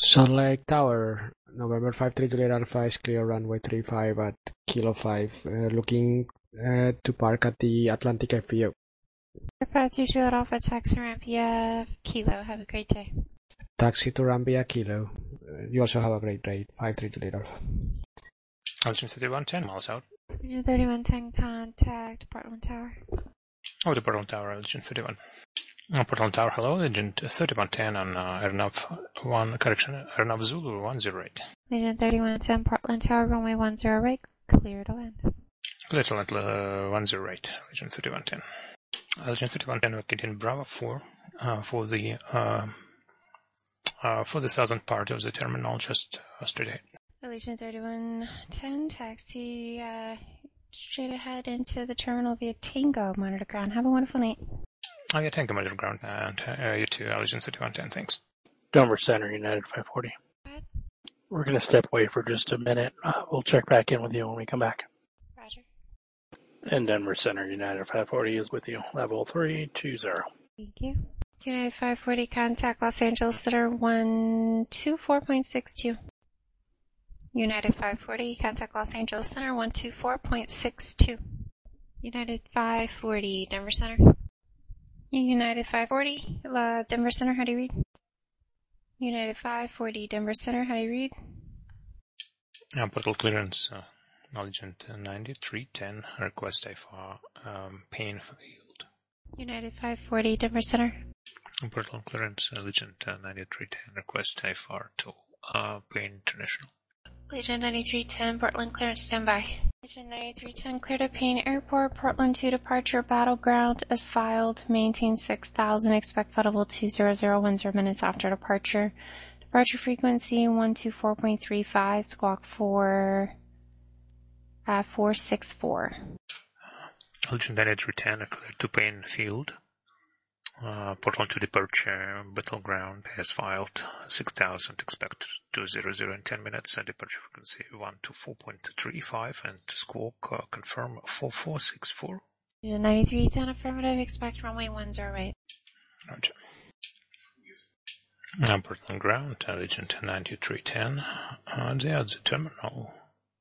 Sun Lake Tower, November 53 Juliet Alpha is clear runway 35 at Kilo 5. Looking to park at the Atlantic FPO. 5 Juliet Alpha, taxi Rampia Kilo. Have a great day. Taxi to Rambia Kilo. You also have a great day. 53 Juliet Alpha. Allegiant 3110, miles out. Allegiant 3110, contact Portland Tower. Oh, the Portland Tower, Allegiant 31. Portland Tower, hello, Allegiant 3110 on Airnav Zulu 108. Allegiant 3110, Portland Tower, runway 108, clear to land. Clear to land 108, Allegiant 3110. Allegiant 3110 located in Bravo 4 for the southern part of the terminal, just straight ahead. Allegiant 3110, taxi straight ahead into the terminal via Tango, monitor ground. Have a wonderful night. Oh, yeah, Tango, monitor ground, and you too, Allegiant 3110, thanks. Denver Center, United 540. We're going to step away for just a minute. We'll check back in with you when we come back. Roger. And Denver Center, United 540 is with you. Level 320. Thank you. United 540, contact Los Angeles Center 124.62. United 540, contact Los Angeles Center 124.62. United 540, Denver Center. United 540, Denver Center, how do you read? United 540, Denver Center, how do you read? Portal clearance, Allegiant 9310, request IFR, Payne Field. United 540, Denver Center. Portal clearance, Allegiant 9310, request IFR to Payne International. Allegiant 9310, Portland clearance, standby. Allegiant 9310, clear to Payne Airport, Portland 2 departure, battleground as filed, maintain 6000, expect flight level 20010 minutes after departure. Departure frequency 124.35, squawk 464. Allegiant 9310, clear to Payne Field. Portland to departure, battleground has filed 6000, expect 200 in 10 minutes, and departure frequency 124.35, and squawk confirm 4464. 9310 affirmative, expect runway 108. Roger. Portland ground, Allegiant 9310, they are the terminal.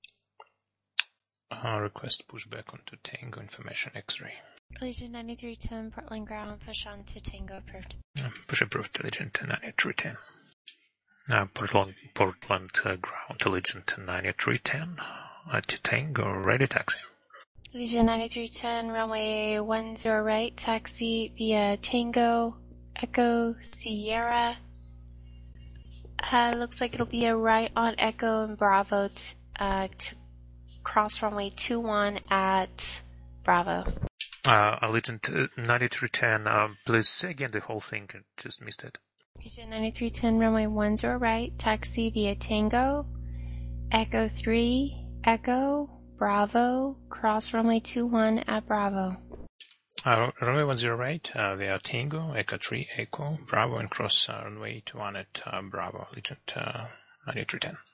Request pushback onto Tango information X-ray. Allegiant 9310, Portland ground, push on to Tango approved. Push approved, Allegiant 9310. Portland ground, Allegiant 9310, to Tango, ready taxi. Allegiant 9310, runway 10 right, taxi via Tango, Echo, Sierra. Looks like it'll be a right on Echo and Bravo to cross runway 21 at Bravo. Allegiant 9310, please say again the whole thing, I just missed it. Allegiant 9310, runway 10 right, taxi via Tango, Echo 3, Echo, Bravo, cross runway 21 at Bravo. Runway 10 right, via Tango, Echo 3, Echo, Bravo, and cross runway 21 at Bravo, Allegiant 9310.